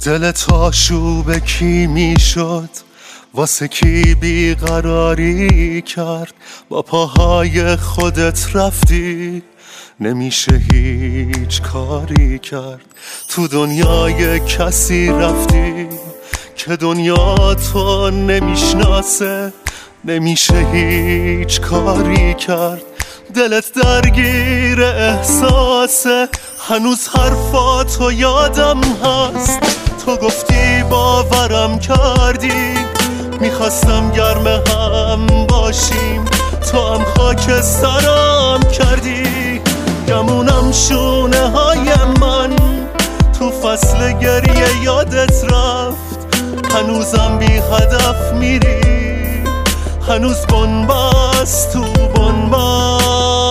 دلت آشوب کی میشد، واسه کی بیقراری کرد، با پاهای خودت رفتی، نمیشه هیچ کاری کرد. تو دنیای کسی رفتی که دنیا تو نمیشناسه، نمیشه هیچ کاری کرد. دلت درگیر احساسه، هنوز حرفاتو یادم هست. تو گفتی باورم کردی، میخواستم گرم هم باشیم، تو هم خاک سرم کردی. گمونم شونه های من تو فصل گریه یادت رفت، هنوزم بی هدف میری، هنوز بنبست تو بنبست.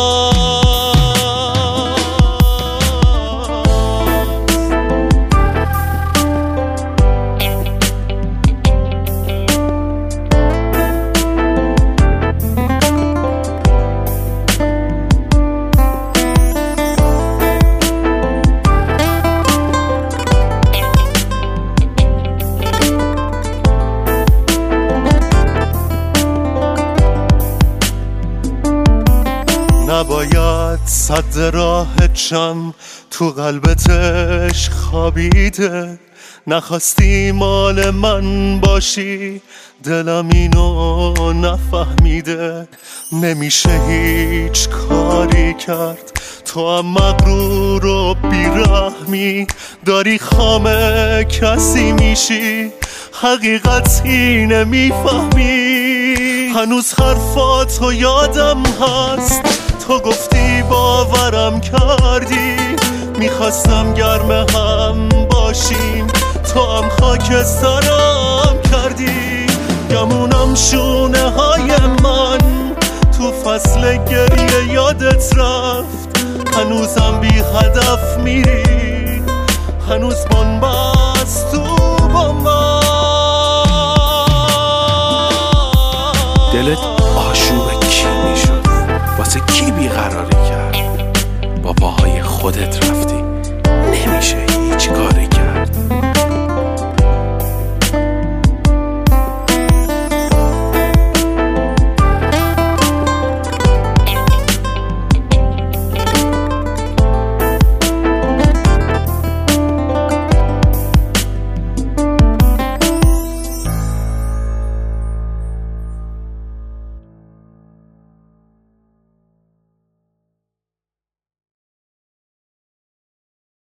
نباید صد راه چم تو قلبت عشق خوابیده، نخواستی مال من باشی، دلم اینو نفهمیده. نمیشه هیچ کاری کرد، تو هم مغرور و بیرحمی، داری خامه کسی میشی، حقیقت اینه میفهمی. هنوز حرفاتو یادم هست، تو گفتی باورم کردی، میخواستم گرم هم باشیم، تو هم خاک سرم کردی. گمونم شونه های من تو فصل گریه یادت رفت، هنوزم بی هدف میری، هنوز بنبست تو بنبست. دلت آشوب کی میشد، واسه کی بیقراری کرد، با پاهای خودت رفتی،